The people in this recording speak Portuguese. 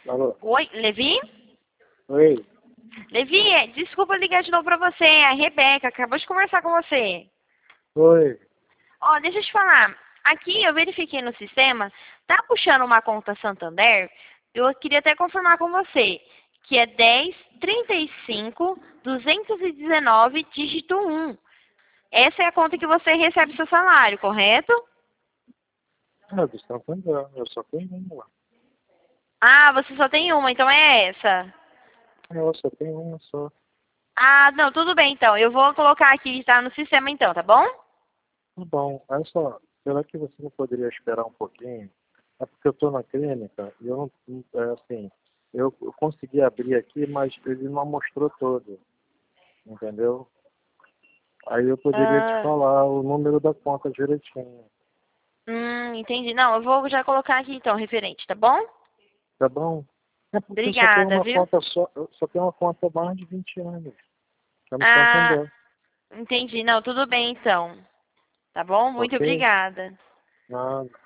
Alô? Oi, Levi? Oi. Levi, desculpa ligar de novo pra você, é a Rebeca, acabou de conversar com você. Oi. Ó, deixa eu te falar, aqui eu verifiquei no sistema, tá puxando uma conta Santander, eu queria até confirmar com você, que é 10 35 219 dígito 1. Essa é a conta que você recebe seu salário, correto? Ah, do Santander. Eu só tenho uma lá. Ah, você só tem uma, então é essa. Eu só tenho uma só. Ah, não, tudo bem então. Eu vou colocar aqui, tá no sistema então, tá bom? Tá bom. Olha só. Será que você não poderia esperar um pouquinho? É porque eu estou na clínica e eu assim, eu consegui abrir aqui, mas ele não mostrou todo. Entendeu? Aí eu poderia te Ah, falar o número da conta direitinho. entendi. Não, eu vou já colocar aqui então, referente, tá bom? Tá bom? É porque eu só tenho Obrigada, uma viu? conta só, eu só tenho uma conta há mais de 20 anos. É no Ah, Santander. entendi. Não, tudo bem então. Tá bom? Muito Ok? obrigada. Nada.